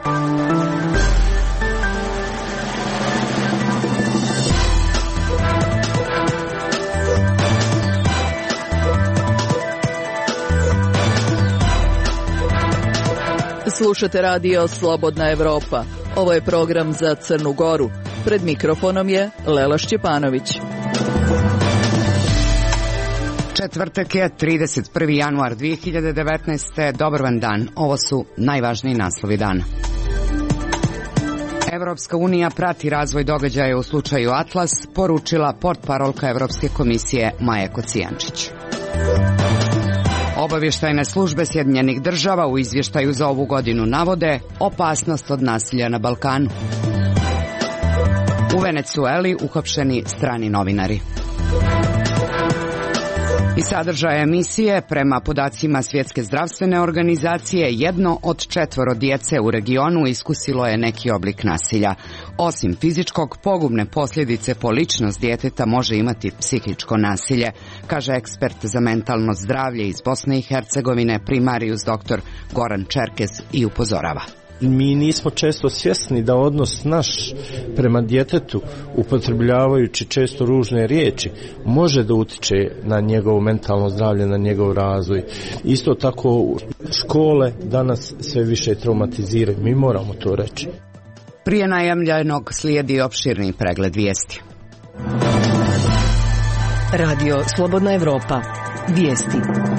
Slušate radio Slobodna Evropa. Ovo je program za Crnu Goru. Pred mikrofonom je Lela Šćepanović. Četvrtak je 31. januar 2019. Dobar vam dan. Ovo su najvažniji naslovi dana. Evropska unija prati razvoj događaja u slučaju Atlas, poručila portparolka Evropske komisije Maja Kocijančić. Obavještajne službe Sjedinjenih država u izvještaju za ovu godinu navode opasnost od nasilja na Balkanu. U Venecueli uhapšeni strani novinari. I sadržaja emisije, prema podacima Svjetske zdravstvene organizacije, 1 od 4 djece u regionu iskusilo je neki oblik nasilja. Osim fizičkog, pogubne posljedice po ličnost djeteta može imati psihičko nasilje, kaže ekspert za mentalno zdravlje iz Bosne i Hercegovine, primarius dr. Goran Čerkez, i upozorava. Mi nismo često svjesni da odnos naš prema djetetu, upotrebljavajući često ružne riječi, može da utiče na njegovo mentalno zdravlje, na njegov razvoj. Isto tako škole danas sve više traumatiziraju. Mi moramo to reći. Prije najavljenog slijedi opširni pregled vijesti. Radio Slobodna Evropa. Vijesti.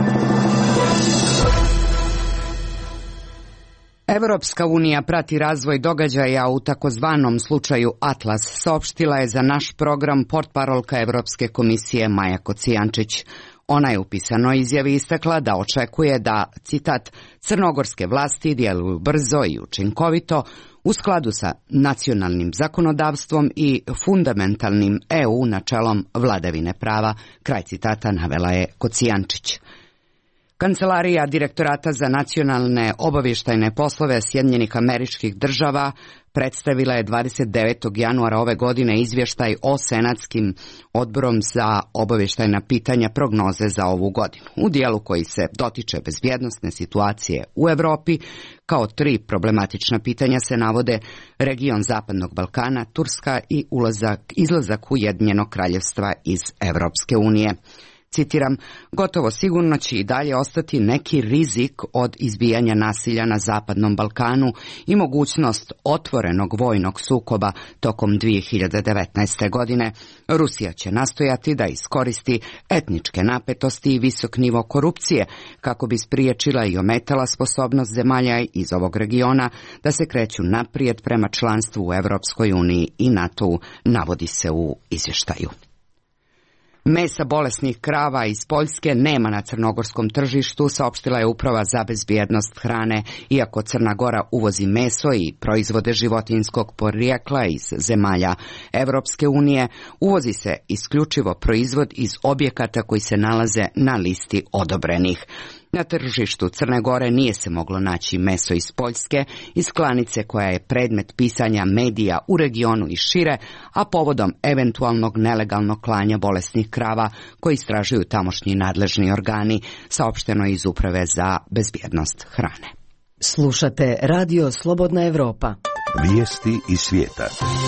Evropska unija prati razvoj događaja u takozvanom slučaju Atlas, saopštila je za naš program portparolka Evropske komisije Maja Kocijančić. Ona je u pisanoj izjavi istakla da očekuje da, citat, crnogorske vlasti djeluju brzo i učinkovito u skladu sa nacionalnim zakonodavstvom i fundamentalnim EU načelom vladavine prava, kraj citata, navela je Kocijančić. Kancelarija Direktorata za nacionalne obavještajne poslove Sjedinjenih Američkih Država predstavila je 29. januara ove godine izvještaj o Senatskim odborom za obavještajna pitanja prognoze za ovu godinu. U dijelu koji se dotiče bezbjednosne situacije u Europi, kao 3 problematična pitanja se navode region Zapadnog Balkana, Turska i izlazak Ujedinjenog Kraljevstva iz Evropske unije. Citiram, gotovo sigurno će i dalje ostati neki rizik od izbijanja nasilja na Zapadnom Balkanu i mogućnost otvorenog vojnog sukoba tokom 2019. godine. Rusija će nastojati da iskoristi etničke napetosti i visok nivo korupcije kako bi spriječila i ometala sposobnost zemalja iz ovog regiona da se kreću naprijed prema članstvu u Evropskoj uniji i NATO-u, navodi se u izvještaju. Mesa bolesnih krava iz Poljske nema na crnogorskom tržištu, saopštila je Uprava za bezbjednost hrane. Iako Crna Gora uvozi meso i proizvode životinjskog porijekla iz zemalja Evropske unije, uvozi se isključivo proizvod iz objekata koji se nalaze na listi odobrenih. Na tržištu Crne Gore nije se moglo naći meso iz Poljske, iz klanice koja je predmet pisanja medija u regionu i šire, a povodom eventualnog nelegalnog klanja bolesnih krava koji istražuju tamošnji nadležni organi, saopšteno iz Uprave za bezbjednost hrane. Slušate Radio Slobodna Evropa. Vijesti iz svijeta.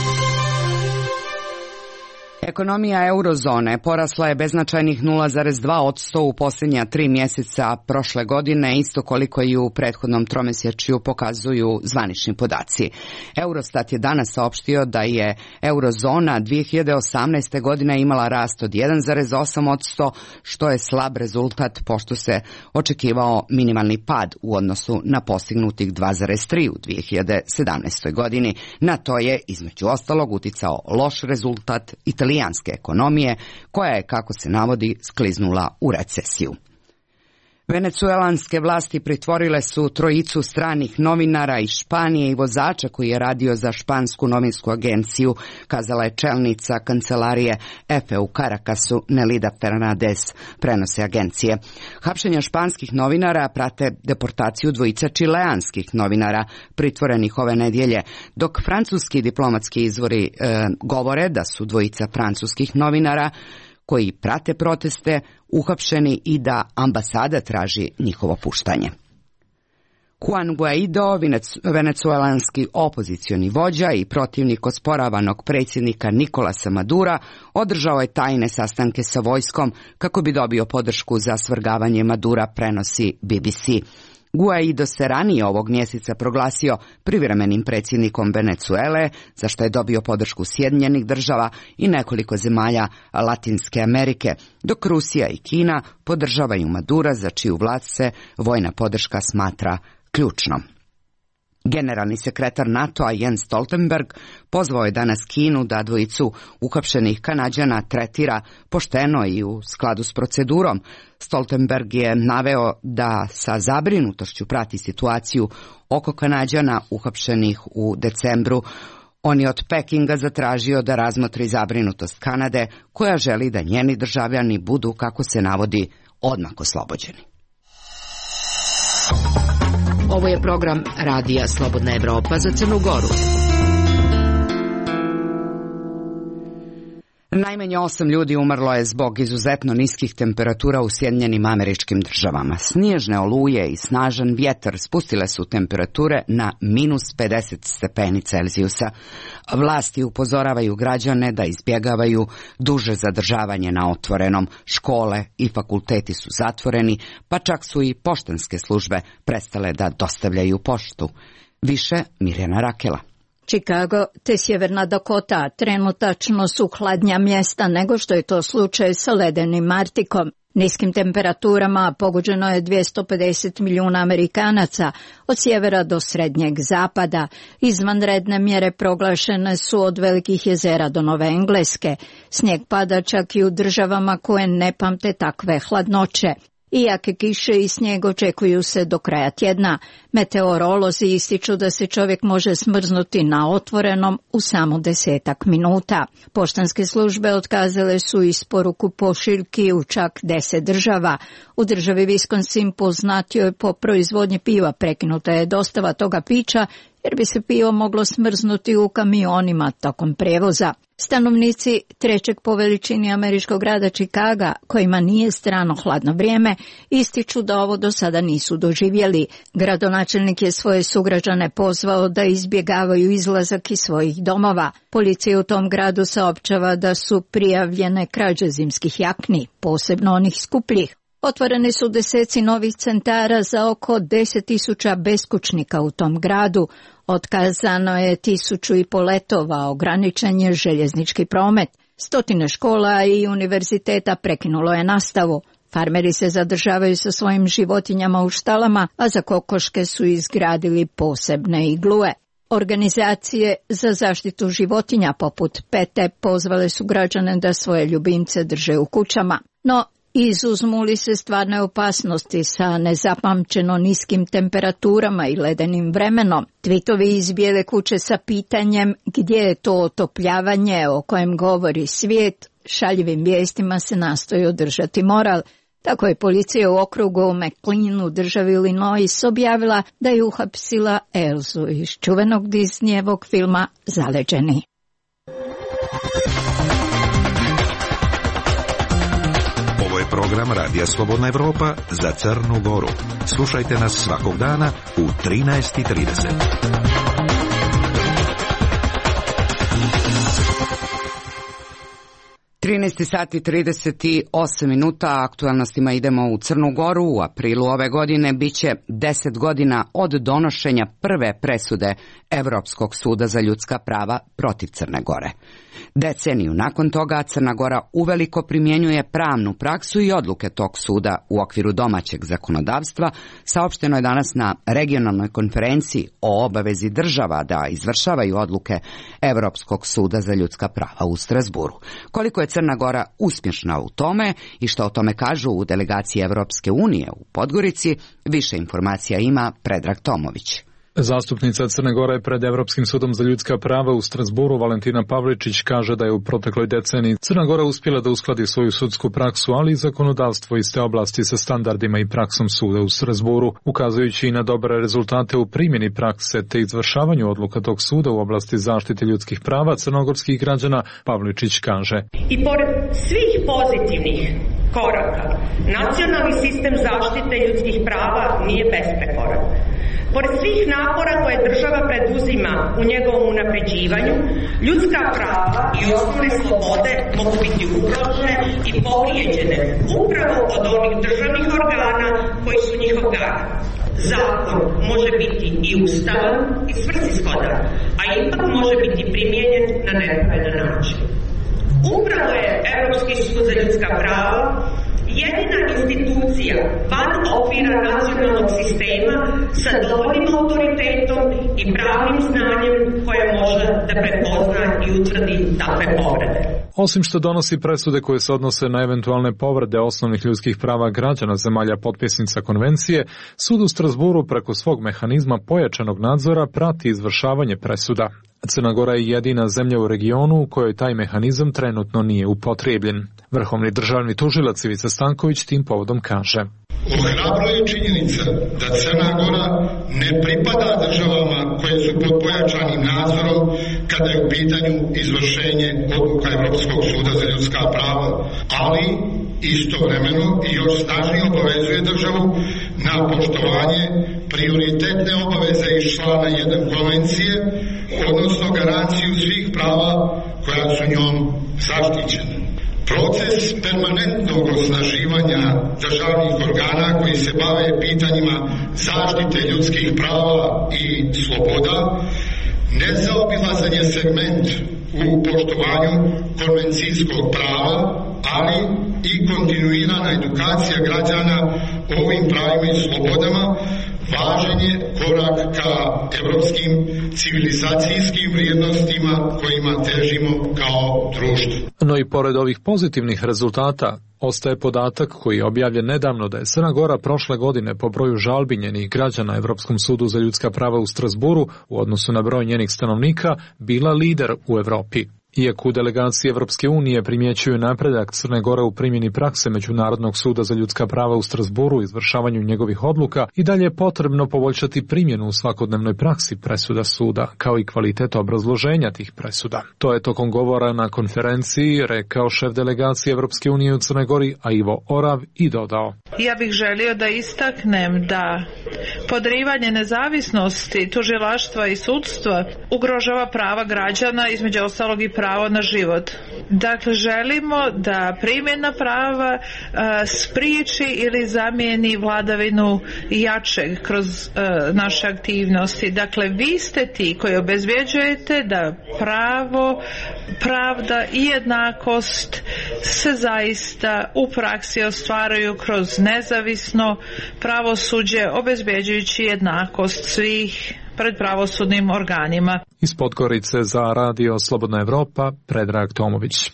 Ekonomija eurozone porasla je beznačajnih 0,2% u posljednja 3 mjeseca prošle godine, isto koliko i u prethodnom tromjesečju pokazuju zvanični podaci. Eurostat je danas saopštio da je eurozona 2018. godine imala rast od 1,8%, što je slab rezultat pošto se očekivao minimalni pad u odnosu na postignutih 2,3 u 2017. godini. Na to je, između ostalog, uticao loš rezultat italijanske ekonomije, koja je, kako se navodi, skliznula u recesiju. Venecuelanske vlasti pritvorile su 3 stranih novinara iz Španije i vozača koji je radio za špansku novinsku agenciju, kazala je čelnica kancelarije EFE u Caracasu Nelida Fernandez, prenose agencije. Hapšenja španskih novinara prate deportaciju 2 čileanskih novinara pritvorenih ove nedjelje, dok francuski diplomatski izvori govore da su 2 francuskih novinara koji prate proteste uhapšeni i da ambasada traži njihovo puštanje. Juan Guaido, venecuelanski opozicioni vođa i protivnik osporavanog predsjednika Nikolasa Madura, održao je tajne sastanke sa vojskom kako bi dobio podršku za svrgavanje Madura, prenosi BBC. Guaido se ranije ovog mjeseca proglasio privremenim predsjednikom Venecuele, za što je dobio podršku Sjedinjenih Država i nekoliko zemalja Latinske Amerike, dok Rusija i Kina podržavaju Madura, za čiju vlast se vojna podrška smatra ključnom. Generalni sekretar NATO-a Jens Stoltenberg pozvao je danas Kinu da dvojicu uhapšenih Kanađana tretira pošteno i u skladu s procedurom. Stoltenberg je naveo da sa zabrinutošću prati situaciju oko Kanađana uhapšenih u decembru. On je od Pekinga zatražio da razmotri zabrinutost Kanade, koja želi da njeni državljani budu, kako se navodi, odmah oslobođeni. Ovo je program Radija Slobodna Evropa za Crnu Goru. Najmanje 8 ljudi umrlo je zbog izuzetno niskih temperatura u Sjedinjenim Američkim Državama. Snježne oluje i snažan vjetar spustile su temperature na minus 50 stepeni Celzijusa. Vlasti upozoravaju građane da izbjegavaju duže zadržavanje na otvorenom. Škole i fakulteti su zatvoreni, pa čak su i poštanske službe prestale da dostavljaju poštu. Više Mirjana Rakela. Chicago te Sjeverna Dakota trenutačno su hladnja mjesta nego što je to slučaj sa ledenim Artikom. Niskim temperaturama pogođeno je 250 milijuna Amerikanaca od sjevera do srednjeg zapada. Izvanredne mjere proglašene su od velikih jezera do Nove Engleske. Snijeg pada čak i u državama koje ne pamte takve hladnoće. I jake kiše i snijeg očekuju se do kraja tjedna. Meteorolozi ističu da se čovjek može smrznuti na otvorenom u samo 10 minuta. Poštanske službe otkazale su isporuku pošiljki u čak 10 država. U državi Wisconsin, poznatijoj po proizvodnji piva, prekinuta je dostava toga pića jer bi se pivo moglo smrznuti u kamionima tokom prijevoza. Stanovnici trećeg po veličini američkog grada Chicaga, kojima nije strano hladno vrijeme, ističu da ovo do sada nisu doživjeli. Gradonačelnik je svoje sugrađane pozvao da izbjegavaju izlazak iz svojih domova. Policija u tom gradu saopćava da su prijavljene krađe zimskih jakni, posebno onih skupljih. Otvoreni su deseci novih centara za oko 10.000 beskućnika u tom gradu. Otkazano je 1.500 letova, ograničen je željeznički promet. 100 škola i univerziteta prekinulo je nastavu. Farmeri se zadržavaju sa svojim životinjama u štalama, a za kokoške su izgradili posebne iglue. Organizacije za zaštitu životinja poput PETA pozvale su građane da svoje ljubimce drže u kućama. No, izuzmu li se stvarne opasnosti sa nezapamćeno niskim temperaturama i ledenim vremenom? Tvitovi iz Bijele kuće sa pitanjem gdje je to otopljavanje o kojem govori svijet, šaljivim vijestima se nastoji održati moral. Tako je policija u okrugu McLean u državi Illinois objavila da je uhapsila Elzu iz čuvenog Disneyevog filma Zaleđeni. Ovo je program Radija Slobodna Evropa za Crnu Goru. Slušajte nas svakog dana u 13:30. 13 sati 38 minuta, aktualnostima idemo u Crnu Goru. U aprilu ove godine biće 10 godina od donošenja prve presude Europskog suda za ljudska prava protiv Crne Gore. Deceniju nakon toga Crna Gora uveliko primjenjuje pravnu praksu i odluke tog suda u okviru domaćeg zakonodavstva, saopšteno je danas na regionalnoj konferenciji o obavezi država da izvršavaju odluke Europskog suda za ljudska prava u Strasburu. Koliko je Crna Gora uspješna u tome i što o tome kažu u delegaciji Evropske unije u Podgorici, više informacija ima Predrag Tomović. Zastupnica Crne Gore pred Evropskim sudom za ljudska prava u Strasburu Valentina Pavličić kaže da je u protekloj deceniji Crna Gora uspjela da uskladi svoju sudsku praksu, ali i zakonodavstvo iz te oblasti sa standardima i praksom suda u Strasburu, ukazujući i na dobre rezultate u primjeni prakse te izvršavanju odluka tog suda u oblasti zaštite ljudskih prava crnogorskih građana. Pavličić kaže: I pored svih pozitivnih koraka, nacionalni sistem zaštite ljudskih prava nije besprekoran. Pored svih napora koje država preduzima u njegovom unapređivanju, ljudska prava i osnovne slobode mogu biti ugrožene i povrijeđene upravo od onih državnih organa koji su njihov garant. Zakon može biti i ustavan i svrsishodan, a ipak može biti primijenjen na nepravedan način. Upravo je Europski sud za ljudska prava jedina institucija van okvira nacionalnog sistema sa dovoljnim autoritetom i pravnim znanjem koja može da prepozna i utvrdi takve povrede. Osim što donosi presude koje se odnose na eventualne povrede osnovnih ljudskih prava građana zemalja potpisnica konvencije, sud u Strasburu preko svog mehanizma pojačanog nadzora prati izvršavanje presuda. Crna Gora je jedina zemlja u regionu u kojoj taj mehanizam trenutno nije upotrebljen. Vrhovni državni tužilac Ivica Stanković tim povodom kaže: Ohrabruje činjenica da Crna Gora ne pripada državama koje su pod pojačanim nadzorom kada je u pitanju izvršenje odluka Europskog suda za ljudska prava, ali istovremeno i još snažnije obavezuje državu na poštovanje prioritetne obaveze iz člana 1 konvencije, odnosno garanciju svih prava koja su njom zaštićena. Proces permanentnog osnaživanja državnih organa koji se bave pitanjima zaštite ljudskih prava i sloboda, nezaobilazan je segment u poštovanju konvencijskog prava, ali i kontinuirana edukacija građana o ovim pravima i slobodama važan je korak ka evropskim civilizacijskim vrijednostima kojima težimo kao društvo. No i pored ovih pozitivnih rezultata, ostaje podatak koji je objavljen nedavno da je Crna Gora prošle godine po broju žalbi njenih građana Evropskom sudu za ljudska prava u Strasburu u odnosu na broj njenih stanovnika bila lider u Evropi. Iako u delegaciji Evropske unije primjećuju napredak Crne Gore u primjeni prakse Međunarodnog suda za ljudska prava u Strasburu u izvršavanju njegovih odluka, i dalje je potrebno poboljšati primjenu u svakodnevnoj praksi presuda suda, kao i kvalitet obrazloženja tih presuda. To je tokom govora na konferenciji rekao šef delegacije Evropske unije u Crnoj Gori, a Ivo Orav, i dodao: Ja bih želio da istaknem da podrivanje nezavisnosti tužilaštva i sudstva ugrožava prava građana, između ostalog i pravo na život. Dakle, želimo da primjena prava spriječi ili zamijeni vladavinu jačeg kroz naše aktivnosti. Dakle, vi ste ti koji obezbjeđujete da pravo, pravda i jednakost se zaista u praksi ostvaruju kroz nezavisno pravosuđe, obezbjeđujući jednakost svih pred pravosudnim organima. Iz Podgorice za Radio Slobodna Evropa, Predrag Tomović.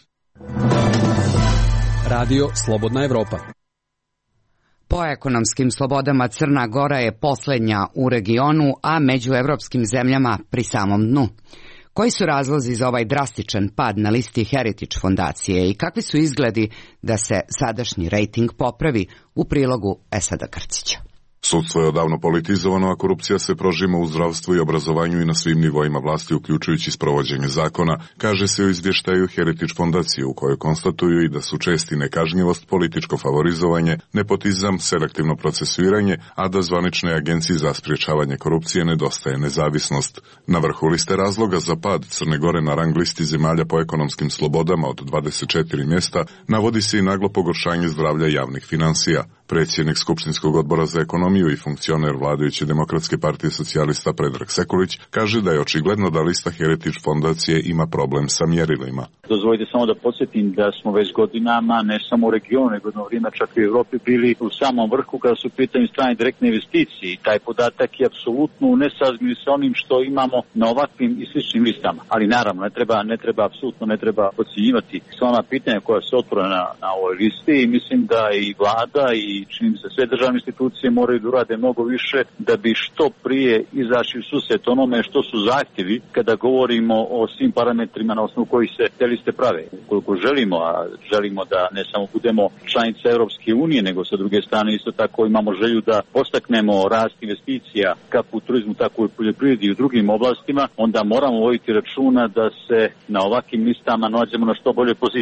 Radio Slobodna Evropa. Po ekonomskim slobodama Crna Gora je posljednja u regionu, a među evropskim zemljama pri samom dnu. Koji su razlozi za ovaj drastičan pad na listi Heritage fondacije i kakvi su izgledi da se sadašnji rejting popravi, u prilogu Esada Krcića? Sudstvo je odavno politizovano, a korupcija se prožima u zdravstvu i obrazovanju i na svim nivoima vlasti, uključujući sprovođenje zakona, kaže se u izvještaju Heritage fondacije, u kojoj konstatuju i da su česti nekažnjivost, političko favorizovanje, nepotizam, selektivno procesuiranje, a da zvaničnoj agenciji za sprječavanje korupcije nedostaje nezavisnost. Na vrhu liste razloga za pad Crne Gore na rang listi zemalja po ekonomskim slobodama od 24 mjesta navodi se i naglo pogoršanje zdravlja javnih financija. Predsjednik Skupštinskog odbora za ekonomiju i funkcioner vladajuće Demokratske partije socijalista Predrag Sekulić kaže da je očigledno da lista Heritage fondacije ima problem sa mjerilima. Dozvolite samo da podsjetim da smo već godinama, ne samo u regionu, nego na vrijeme čak i u Europi, bili u samom vrhu kada su u pitanju strane direktne investicije. Taj podatak je apsolutno u nesrazmjeru sa onim što imamo na ovakvim i sličnim listama. Ali naravno, apsolutno ne treba podcjenjivati sva ona pitanja koja se otvore na ovoj listi, i mislim da i vlada i čini mi se sve državne institucije moraju da urade mnogo više da bi što prije izašli u susret onome što su zahtjevi kada govorimo o svim parametrima na osnovu kojih se te liste prave. Koliko želimo, a želimo da ne samo budemo članica Europske unije, nego sa druge strane isto tako imamo želju da postaknemo rast investicija kako u turizmu, tako i u poljoprivredi i u drugim oblastima, onda moramo voditi računa da se na ovakvim listama nađemo na što bolje pozicije.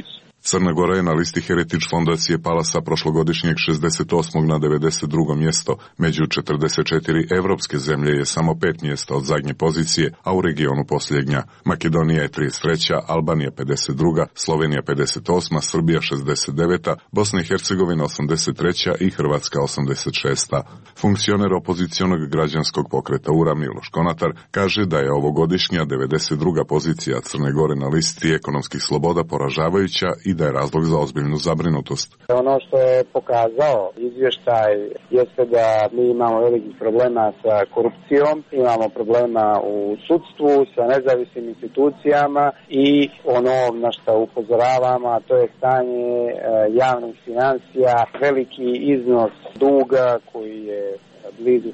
Crna Gora je na listi Heritage fondacije pala sa prošlogodišnjeg 68. na 92. mjesto. Među 44 evropske zemlje je samo 5 mjesta od zadnje pozicije, a u regionu posljednja. Makedonija je 33. Albanija 52. Slovenija 58. Srbija 69. Bosna i Hercegovina 83. i Hrvatska 86. Funkcioner opozicionog građanskog pokreta URA Miloš Konatar kaže da je ovogodišnja 92. pozicija Crne Gore na listi ekonomskih sloboda poražavajuća i da je razlog za ozbiljnu zabrinutost. Ono što je pokazao izvještaj jeste da mi imamo velikih problema sa korupcijom, imamo problema u sudstvu, sa nezavisnim institucijama i ono na što upozoravamo, a to je stanje javnih financija, veliki iznos duga koji je blizu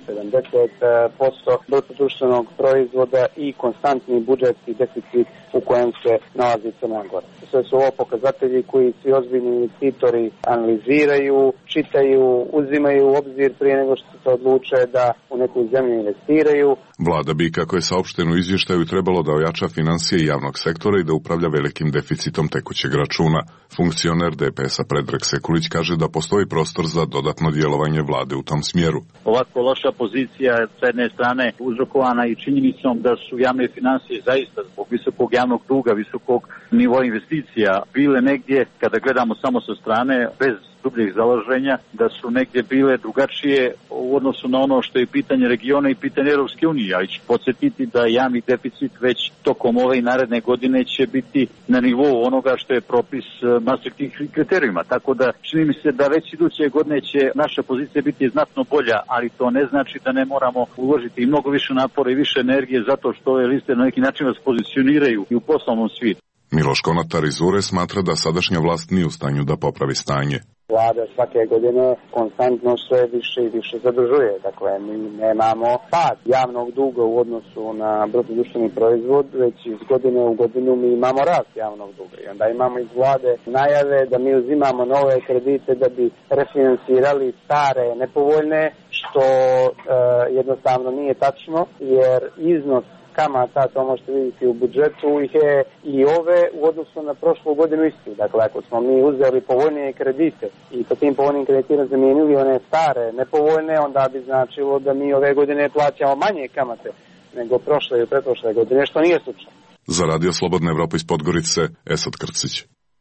70% bruto društvenog proizvoda i konstantni budžetski deficit u kojem se nalazi Crna Gora. Sve su ovo pokazatelji koji svi ozbiljni investitori analiziraju, čitaju, uzimaju u obzir prije nego što se odluče da u neku zemlju investiraju. Vlada bi, kako je saopšteno u izvještaju, trebalo da ojača financije javnog sektora i da upravlja velikim deficitom tekućeg računa. Funkcioner DPS-a Predrag Sekulić kaže da postoji prostor za dodatno djelovanje vlade u tom smjeru. Ovako loša pozicija s jedne strane uzrokovana i činjenicom da su javne financije zaista zbog visokog javnog duga, visokog nivoa investicija bile negdje, kada gledamo samo sa strane, bez dubljih zalaženja, da su negdje bile drugačije u odnosu na ono što je pitanje regiona i pitanje Europske unije. Ali ću podsjetiti da javni deficit već tokom ove i naredne godine će biti na nivou onoga što je propis Maastrichtskih kriterijuma. Tako da čini mi se da već iduće godine će naša pozicija biti znatno bolja, ali to ne znači da ne moramo uložiti mnogo više napora i više energije zato što ove liste na neki način vas pozicioniraju i u poslovnom svijetu. Miloš Konatar iz URE smatra da sadašnja vlast nije u stanju da popravi stanje. Vlada svake godine konstantno sve više i više zadužuje. Dakle, mi nemamo pad javnog duga u odnosu na bruto društveni proizvod, već iz godine u godinu mi imamo rast javnog duga. I onda imamo iz vlade najave da mi uzimamo nove kredite da bi refinansirali stare nepovoljne, što jednostavno nije tačno, jer iznos kamata, to možete vidjeti u budžetu, ih je i ove u odnosu na prošlu godinu isti. Dakle, ako smo mi uzeli povoljnije kredite i po tim povoljnim kreditima zamijenili one stare, nepovoljne, onda bi značilo da mi ove godine plaćamo manje kamate nego prošle i pretprošle godine, što nije slučaj. Za Radio Slobodna Evropa iz Podgorice, Esad Krcić.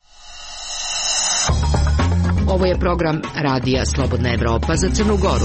Ovo je program Radija Slobodna Evropa za Crnu Goru.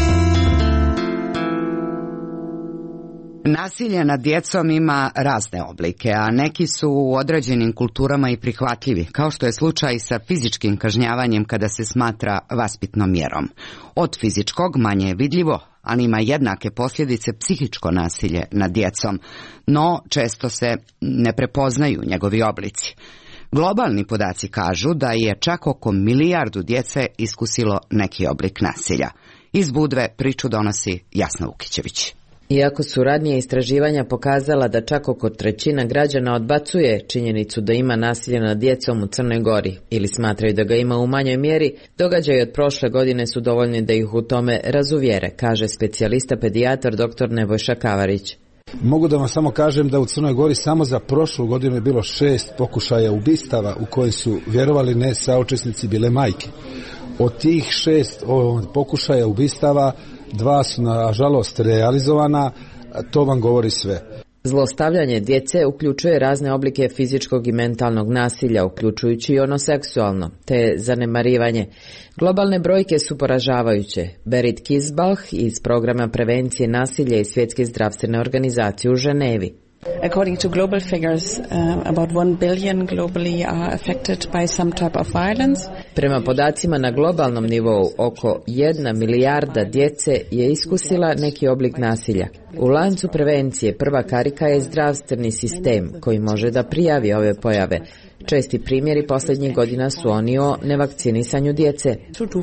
Nasilje nad djecom ima razne oblike, a neki su u određenim kulturama i prihvatljivi, kao što je slučaj sa fizičkim kažnjavanjem kada se smatra vaspitnom mjerom. Od fizičkog manje je vidljivo, ali ima jednake posljedice psihičko nasilje nad djecom, no često se ne prepoznaju njegovi oblici. Globalni podaci kažu da je čak oko 1 milijardu djece iskusilo neki oblik nasilja. Iz Budve priču donosi Jasna Vukićević. Iako su ranije istraživanja pokazala da čak oko 1/3 građana odbacuje činjenicu da ima nasilje nad djecom u Crnoj Gori ili smatraju da ga ima u manjoj mjeri, događaji od prošle godine su dovoljni da ih u tome razuvjere, kaže specijalista pedijatar dr. Nebojša Kavarić. Mogu da vam samo kažem da u Crnoj Gori samo za prošlu godinu je bilo 6 pokušaja ubistava u kojoj su, vjerovali ne, saučesnici bile majke. Od tih 6 pokušaja ubistava 2 su nažalost realizovana, to vam govori sve. Zlostavljanje djece uključuje razne oblike fizičkog i mentalnog nasilja, uključujući i ono seksualno, te zanemarivanje. Globalne brojke su poražavajuće. Berit Kisbach iz programa prevencije nasilja i Svjetske zdravstvene organizacije u Ženevi. According to global figures, about 1 billion globally are affected by some type of violence. Prema podacima na globalnom nivou, oko 1 milijarda djece je iskusila neki oblik nasilja. U lancu prevencije prva karika je zdravstveni sistem koji može da prijavi ove pojave. Česti primjeri posljednjih godina su oni o nevakcinisanju djece.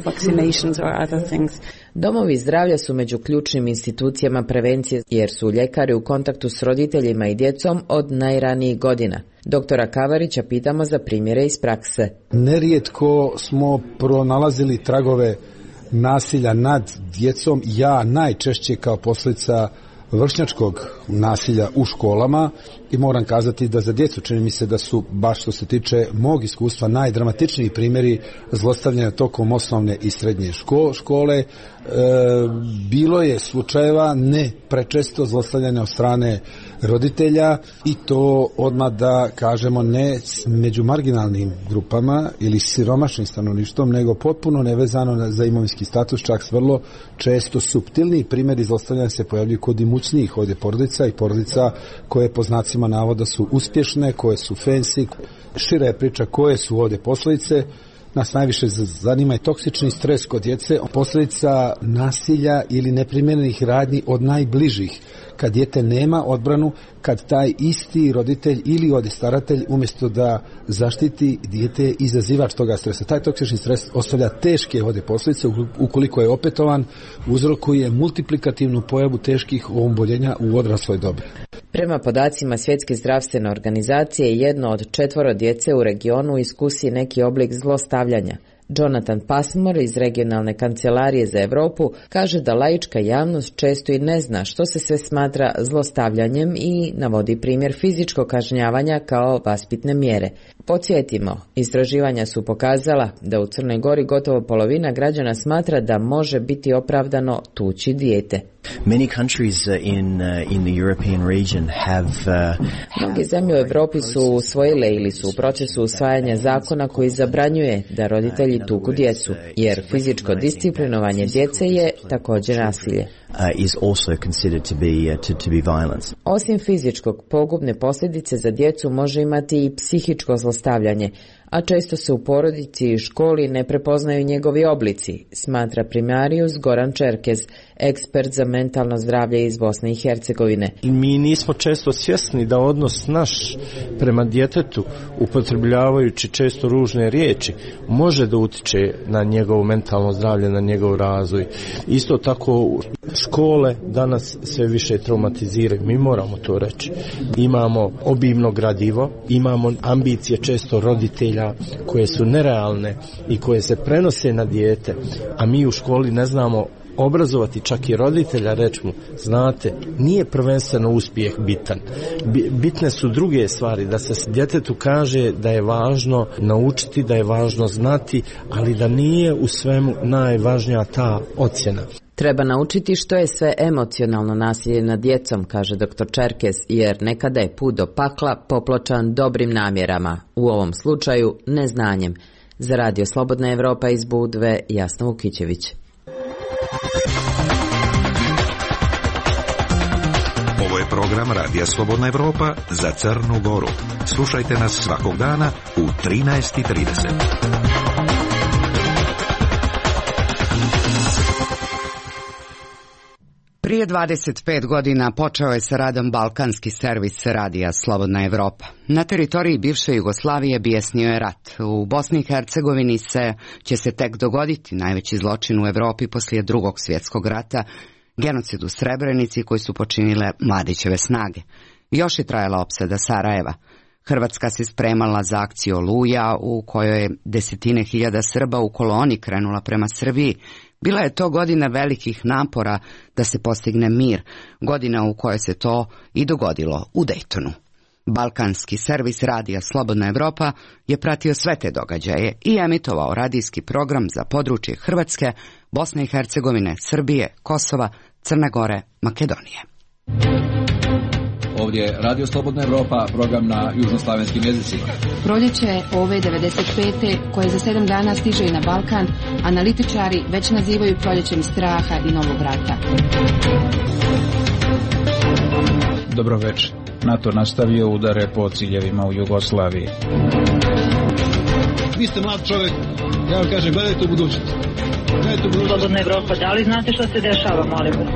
Domovi zdravlja su među ključnim institucijama prevencije jer su ljekari u kontaktu s roditeljima i djecom od najranijih godina. Doktora Kavarića pitamo za primjere iz prakse. Nerijetko smo pronalazili tragove nasilja nad djecom, ja najčešće kao posljedica vršnjačkog nasilja u školama i moram kazati da za djecu čini mi se da su, baš što se tiče mog iskustva, najdramatičniji primjeri zlostavljanja tokom osnovne i srednje škole. Bilo je slučajeva, ne prečesto, zlostavljanja od strane roditelja i to odmah da kažemo ne među marginalnim grupama ili siromašnim stanovništvom, nego potpuno nevezano za imovinski status, čak vrlo često suptilni primjeri zlostavljanja se pojavljuju kod imućnijih ovdje porodica i porodica koje po znacima navoda su uspješne, koje su fancy. Šira je priča koje su ovdje posljedice. Nas najviše zanima je toksični stres kod djece, posljedica nasilja ili neprimjerenih radnji od najbližih. Kad dijete nema odbranu, kad taj isti roditelj ili ovdje staratelj umjesto da zaštiti dijete izazivač toga stresa. Taj toksični stres ostavlja teške ovdje posljedice, ukoliko je opetovan, uzrokuje multiplikativnu pojavu teških oboljenja u odrasloj dobi. Prema podacima Svjetske zdravstvene organizacije, 1 od 4 djece u regionu iskusi neki oblik zlostavljanja. Jonathan Passmore iz regionalne kancelarije za Europu kaže da laička javnost često i ne zna što se sve smatra zlostavljanjem i navodi primjer fizičkog kažnjavanja kao vaspitne mjere. Podsjetimo, istraživanja su pokazala da u Crnoj Gori gotovo polovina građana smatra da može biti opravdano tući dijete. Many countries in the European region have Mnoge zemlje u Europi su usvojile ili su u procesu usvajanja zakona koji zabranjuje da roditelji tuku djecu, jer fizičko disciplinovanje djece je također nasilje. Is also considered to be violence. Osim fizičkog, pogubne posljedice za djecu može imati i psihičko zlostavljanje, a često se u porodici i školi ne prepoznaju njegovi oblici, smatra primarius Goran Čerkez, ekspert za mentalno zdravlje iz Bosne i Hercegovine. Mi nismo često svjesni da odnos naš prema djetetu, upotrebljavajući često ružne riječi, može da utiče na njegovo mentalno zdravlje, na njegov razvoj. Isto tako škole danas sve više traumatiziraju, mi moramo to reći. Imamo obimno gradivo, imamo ambicije često roditelja koje su nerealne i koje se prenose na dijete, a mi u školi ne znamo obrazovati čak i roditelja, reći mu, znate, nije prvenstveno uspjeh bitan. Bitne su druge stvari, da se djetetu kaže da je važno naučiti, da je važno znati, ali da nije u svemu najvažnija ta ocjena. Treba naučiti što je sve emocionalno nasilje nad djecom, kaže dr. Čerkez, jer nekada je put do pakla popločan dobrim namjerama, u ovom slučaju neznanjem. Za Radio Slobodna Evropa iz Budve, Jasna Vukićević. Ovo je program Radija Slobodna Evropa za Crnu Goru. Slušajte nas svakog dana u 13:30. Prije 25 godina počeo je sa radom balkanski servis Radija Slobodna Evropa. Na teritoriji bivše Jugoslavije bijesnio je rat. U Bosni i Hercegovini će se tek dogoditi najveći zločin u Evropi poslije Drugog svjetskog rata, genocid u Srebrenici koji su počinile Mladićeve snage. Još je trajala opsada Sarajeva. Hrvatska se spremala za akciju Oluja u kojoj je desetine hiljada Srba u koloni krenula prema Srbiji. Bila je to godina velikih napora da se postigne mir, godina u kojoj se to i dogodilo u Dejtonu. Balkanski servis Radija Slobodna Evropa je pratio sve te događaje i emitovao radijski program za područje Hrvatske, Bosne i Hercegovine, Srbije, Kosova, Crne Gore, Makedonije. Ovdje je Radio Slobodna Evropa, program na južnoslavenskim jezicima. Proljeće ove 95. koje za 7 dana stiže i na Balkan, analitičari već nazivaju proljećem straha i novog rata. Dobro večer. NATO nastavio udare po ciljevima u Jugoslaviji. Vi ste mlad čovjek, ja vam kažem, gledajte u budućnost. Slobodna Evropa, da li znate što se dešava, molim vas?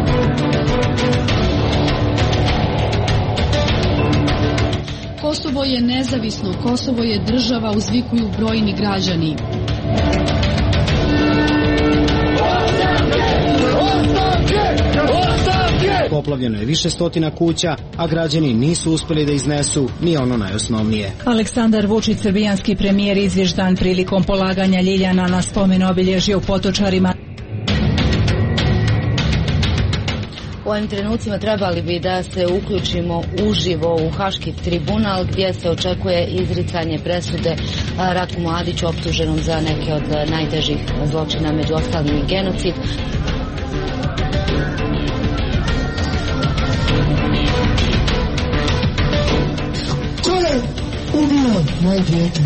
Kosovo je nezavisno, Kosovo je država, uzvikuju brojni građani. Poplavljeno je više stotina kuća, a građani nisu uspjeli da iznesu ni ono najosnovnije. Aleksandar Vučić, srbijanski premijer, izvještan prilikom polaganja ljiljana na spomen obilježje u Potočarima. U ovim trenucima trebali bi da se uključimo uživo u Haški tribunal gdje se očekuje izricanje presude Ratku Mladiću optuženom za neke od najtežih zločina, među ostalim i genocid. Ko je ubio moje dijete?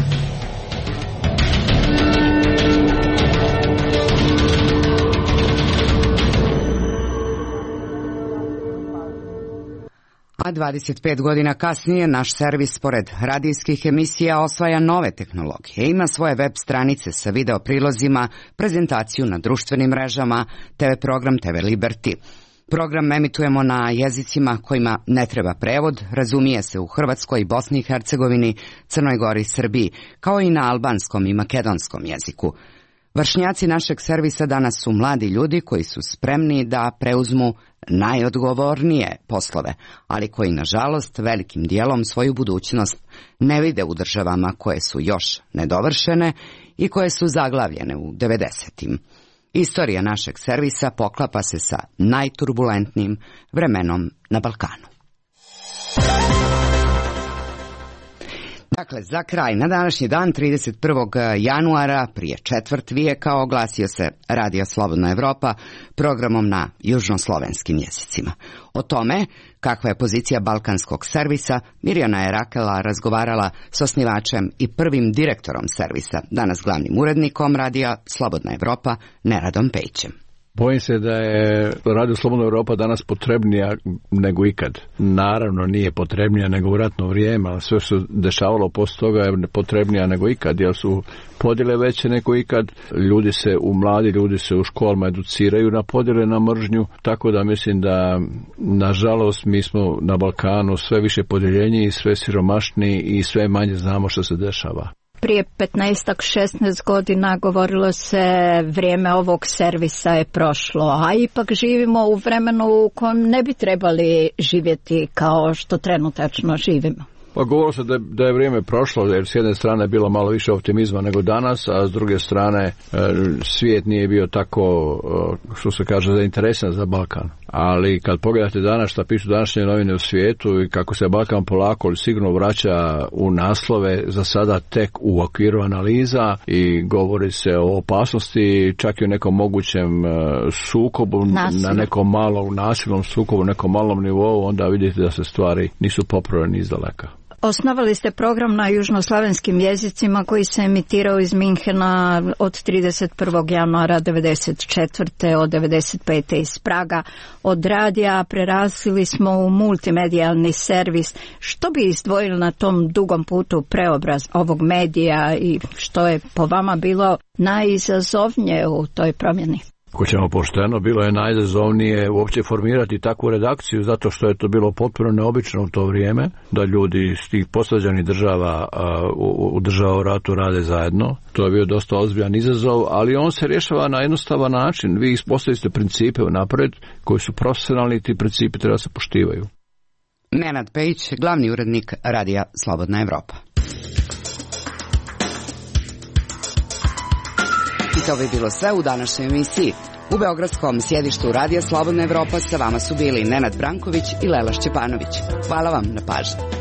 A 25 godina kasnije naš servis pored radijskih emisija osvaja nove tehnologije. Ima svoje web stranice sa video prilozima, prezentaciju na društvenim mrežama, TV program TV Liberty. Program emitujemo na jezicima kojima ne treba prevod, razumije se u Hrvatskoj, Bosni i Hercegovini, Crnoj Gori, Srbiji, kao i na albanskom i makedonskom jeziku. Vršnjaci našeg servisa danas su mladi ljudi koji su spremni da preuzmu najodgovornije poslove, ali koji, nažalost, velikim dijelom svoju budućnost ne vide u državama koje su još nedovršene i koje su zaglavljene u 90-im. Istorija našeg servisa poklapa se sa najturbulentnijim vremenom na Balkanu. Dakle, za kraj, na današnji dan, 31. januara, prije četvrt vijeka, oglasio se Radio Slobodna Evropa programom na južnoslovenskim jezicima. O tome, kakva je pozicija balkanskog servisa, Mirjana je Rakela razgovarala s osnivačem i prvim direktorom servisa, danas glavnim urednikom Radija Slobodna Evropa, Nenadom Pejićem. Bojim se da je Radio Slobodna Evropa danas potrebnija nego ikad. Naravno nije potrebnija nego u ratno vrijeme, ali sve što se dešavalo poslije toga je potrebnija nego ikad, jer su podjele veće nego ikad. Mladi ljudi se u školama educiraju na podjele, na mržnju, tako da mislim da, nažalost, mi smo na Balkanu sve više podjeljenji i sve siromašniji i sve manje znamo što se dešava. Prije 15-16 godina govorilo se vrijeme ovog servisa je prošlo, a ipak živimo u vremenu u kojem ne bi trebali živjeti kao što trenutačno živimo. Pa govorilo se da je vrijeme prošlo, jer s jedne strane je bilo malo više optimizma nego danas, a s druge strane svijet nije bio tako, što se kaže, zainteresan za Balkan. Ali kad pogledate danas šta pišu današnje novine u svijetu i kako se Balkan polako ali sigurno vraća u naslove, za sada tek u okviru analiza, i govori se o opasnosti, čak i o nekom mogućem sukobu, na nekom malom nasilnom sukobu, nekom malom nivou, onda vidite da se stvari nisu popravljene izdaleka. Osnovali ste program na južnoslavenskim jezicima koji se emitirao iz Minhena od 31. januara 1994. od 1995. iz Praga. Od radija prerasli smo u multimedijalni servis. Što bi izdvojili na tom dugom putu preobraz ovog medija i što je po vama bilo najizazovnije u toj promjeni? Ako ćemo pošteno, bilo je najizazovnije uopće formirati takvu redakciju, zato što je to bilo potpuno neobično u to vrijeme, da ljudi iz tih posvađanih država u država u ratu rade zajedno. To je bio dosta ozbiljan izazov, ali on se rješava na jednostavan način. Vi ispostavite principe unapred koji su profesionalni i ti principi treba se poštivaju. Nenad Pejić, glavni urednik Radija Slobodna Evropa. I to bi bilo sve u današnjoj emisiji. U beogradskom sjedištu Radija Slobodna Evropa sa vama su bili Nenad Branković i Lela Šćepanović. Hvala vam na pažnji.